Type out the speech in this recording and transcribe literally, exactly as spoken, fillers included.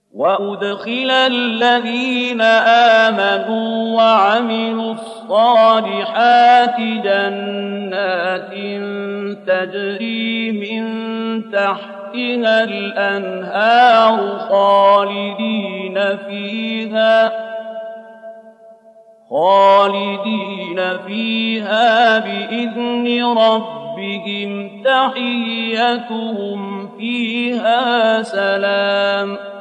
وأدخل الذين آمنوا وعملوا الصالحات جنات تجري من تحتها الأنهار خالدين فيها خالدين فيها بإذن ربهم تحيتهم فيها سلام